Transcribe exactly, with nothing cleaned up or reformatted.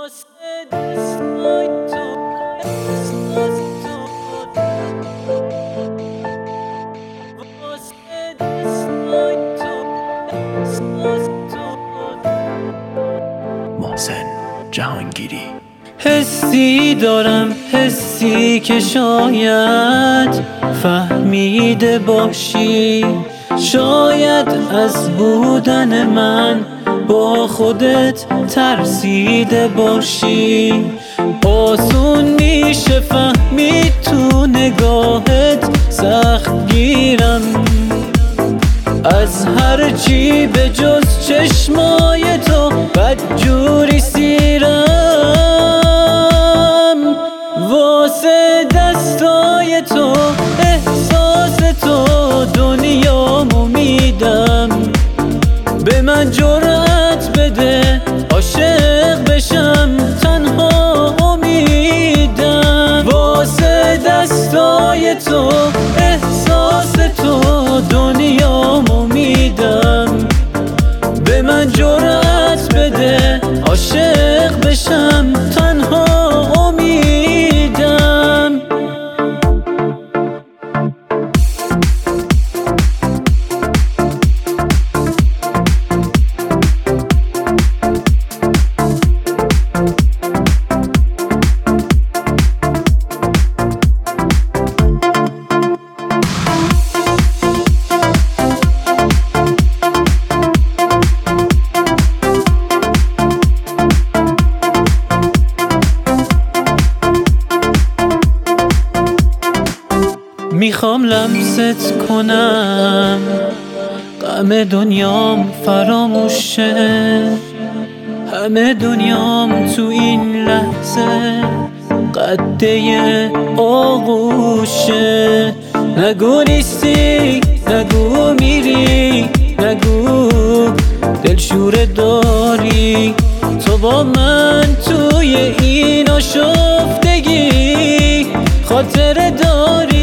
محسن جهانگیری. حسی دارم، حسی که شاید فهمیده باشی، شاید از بودن من با خودت ترسیده باشی. آسون میشه فهمید تو نگاهت سخت گیرم، از هر چی به جز چشمای تو بدجوری سیرم. واسه دستای تو احساس تو دنیامو میدم، به من جرأت بده عاشق بشم تنها امیدم. واسه دستای تو احساس تو دنیامو میدم، به من جرأت بده عاشق بشم تنها امیدم. میخوام لمست کنم غم دنیام فراموشه، همه دنیام تو این لحظه قده آغوشه. نگو نیستی، نگو میری، نگو دلشوره داری، تو با من توی این آشفتگی خاطره داری.